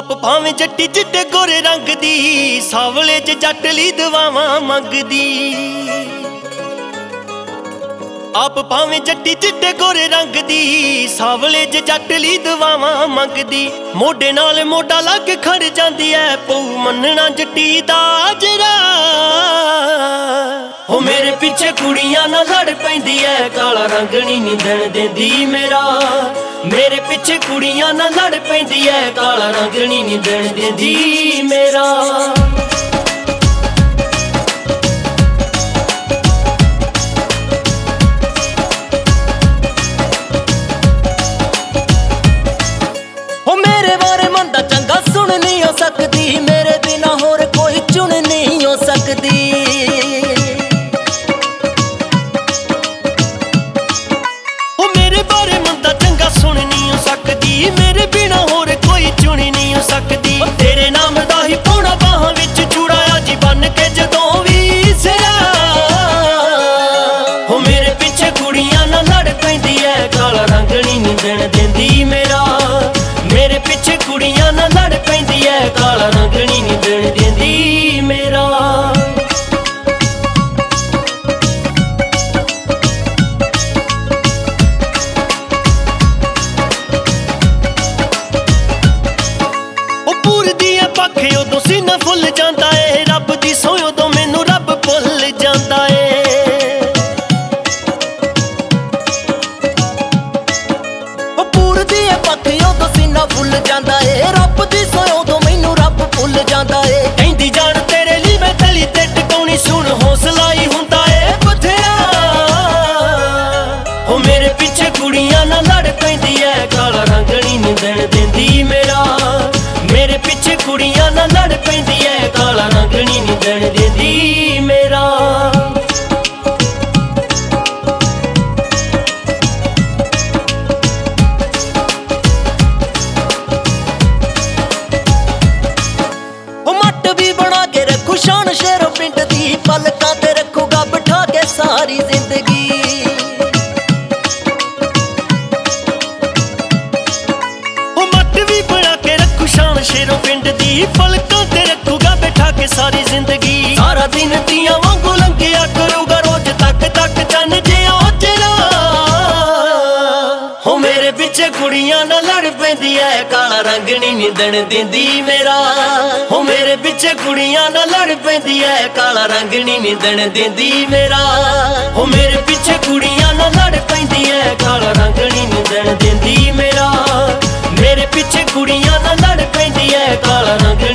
ਆਪ ਭਾਵੇਂ ਜੱਟੀ ਚਿੱਟੇ ਗੋਰੇ ਰੰਗ ਦੀ, ਸਾਵਲੇ ਚ ਜੱਟ ਲਈ ਦੁਆਵਾਂ ਮੰਗਦੀ। ਆਪ ਭਾਵੇਂ ਜੱਟੀ ਚਿੱਟੇ ਗੋਰੇ ਰੰਗ ਦੀ, ਸਾਵਲੇ ਚ ਜੱਟ ਲਈ ਦੁਆਵਾਂ ਮੰਗਦੀ। ਮੋਢੇ ਨਾਲ ਮੋਢਾ ਲਾ ਕੇ ਖੜ ਜਾਂਦੀ ਐ, ਪਊ ਮੰਨਣਾ ਜੱਟੀ ਦਾ ਜਰਾ। ਹੋ ਮੇਰੇ ਪਿੱਛੇ ਕੁੜੀਆਂ ਨਾਲ ਲੜ ਪੈਂਦੀ ਐ, ਕਾਲਾ ਰੰਗ ਨੀ ਦਿਨ ਦਿੰਦੀ ਮੇਰਾ। ਮੇਰੇ ਪਿੱਛੇ ਕੁੜੀਆਂ ਨਾਲ ਲੜ ਪੈਂਦੀ ਐ, ਕਾਲਾ ਰੰਗ ਨੀ ਦਿਨ ਦਿੰਦੀ ਮੇਰਾ। ਹੋ ਮੇਰੇ ਬਾਰੇ ਮਨ ਦਾ ਚੰਗਾ ਸੁਣ ਨਹੀਂ ਹੋ ਸਕਦੀ, ਮੇਰੇ ਬਿਨਾ ਹੋਰ ਕੋਈ ਚੁਣ ਨਹੀਂ ਹੋ ਸਕਦੀ। ਸੁਣ ਨਹੀਂ ਹੋ ਸਕਦੀ, ਮੇਰੇ ਬਿਨਾ ਹੋਰ ਕੋਈ ਚੁਣ ਨਹੀਂ ਹੋ ਸਕਦੀ। ਤੇਰੇ ਨਾਮ ਦਾ ਹੀ ਪਾਉਣਾ ਬਾਹਾਂ ਵਿੱਚ ਚੂੜਾਇਆ ਜੀ ਬਨ ਕੇ ਜਦੋਂ ਵੀ ਸਿਰਾ। ਹੋ ਮੇਰੇ ਪਿੱਛੇ ਕੁੜੀਆਂ ਨਾਲ ਲੜ ਪੈਂਦੀ ਐ, ਕਾਲਾ ਰੰਗ ਨੀ ਦਿਨ ਦਿੰਦੀ ਮੇਰਾ। ਮੇਰੇ ਪਿੱਛੇ ਕੁੜੀਆਂ ਨਾਲ ਲੜ ਪੈਂਦੀ ਐ, ਕਾਲਾ ਰੰਗ ਨੀ ਦਿਨ ਦਿੰਦੀ ਮੇਰਾ। ਪੱਖੇ ਉਦੋਂ ਸੀਨਾ ਫੁੱਲ ਜਾਂਦਾ ਏ, ਰੱਬ ਦੀ ਸੋਹ ਉਦੋਂ ਮੈਨੂੰ ਰੱਬ ਭੁੱਲ ਜਾਂਦਾ ਏ। ਉਹ ਪੂਰਦੀ ਏ ਪੱਖੇ ਉਦੋਂ ਸੀਨਾ ਫੁੱਲ ਜਾਂਦਾ ਏ, ਰੱਬ ਦੀ ਸੋਹ ਉਦੋਂ ਮੈਨੂੰ ਰੱਬ ਭੁੱਲ ਜਾਂਦਾ ਏ। ਕਹਿੰਦੀ ਜਾਣ ਤੇਰੇ ਲਈ ਮੈਂ ਤਲੀ ਤੇ ਟਿਕਾਉਣੀ, ਸੁਣ ਹੌਸਲਾ ਹੀ ਹੁੰਦਾ ਏ ਬਥੇਰਾ। ਹੋ ਮੇਰੇ ਪਿੱਛੇ ਕੁੜੀਆਂ ਨਾਲ ਲੜ ਪੈਂਦੀ ਐ, ਕਾਲਾ ਰੰਗ ਨੀ ਦਿਨ ਦਿੰਦੀ ਮੇਰਾ। ਮੇਰੇ ਪਿੱਛੇ ਕੁੜੀਆਂ ਨਾਲ ਲੜ ਪੈਂਦੀ ਐ, ਕਾਲਾ ਰੰਗ ਨੀ ਦਿਨ ਦਿੰਦੀ ਮੇਰਾ। ਉਹ ਮੱਟ ਵੀ ਬਣਾ ਕੇ ਰੱਖੂ ਸ਼ਾਨ ਸ਼ੇਰੋ ਪਿੰਡ ਦੀ, ਪਲਕਾਂ ਤੇ ਰੱਖੂਗਾ ਬਿਠਾ ਕੇ ਸਾਰੀ ਜ਼ਿੰਦਗੀ। ਸ਼ਾਨ ਸ਼ੇਰੋਂ ਪਿੰਡ ਦੀ, ਪਲਕਾਂ ਤੇ ਰੱਖੂਗਾ ਬਿਠਾ ਕੇ ਸਾਰੀ ਜ਼ਿੰਦਗੀ। ਸਾਰਾ ਦਿਨ ਤੀਆਂ ਵਾਂਗੂ ਲੰਘਿਆ ਕਰੂਗਾ, ਰੋਜ਼ ਤੱਕ ਤੱਕ ਚੰਨ ਜਿਹਾ ਚਿਹਰਾ। ਹੋ ਮੇਰੇ ਪਿੱਛੇ ਕੁੜੀਆਂ ਨਾਲ ਲੜ ਪੈਂਦੀ ਐ, ਕਾਲਾ ਰੰਗ ਨੀ ਦਿਨ ਦਿੰਦੀ ਮੇਰਾ। ਹੋ ਮੇਰੇ ਪਿੱਛੇ ਕੁੜੀਆਂ ਨਾਲ ਲੜ ਪੈਂਦੀ ਐ, ਕਾਲਾ ਰੰਗ ਨੀ ਦਿਨ ਦਿੰਦੀ ਮੇਰਾ। ਹੋ ਮੇਰੇ ਪਿੱਛੇ ਕੁੜੀਆਂ ਨਾਲ ਲੜ ਪੈਂਦੀ ਐ, ਕਾਲਾ ਰੰਗ ਨੀ ਦਿਨ ਦਿੰਦੀ ਮੇਰਾ। ਮੇਰੇ ਪਿੱਛੇ ਕੁੜੀਆਂ ਨਾਲ ਲੜ ਪੈਂਦੀ ਐ, ਕਾਲਾ ਰੰਗ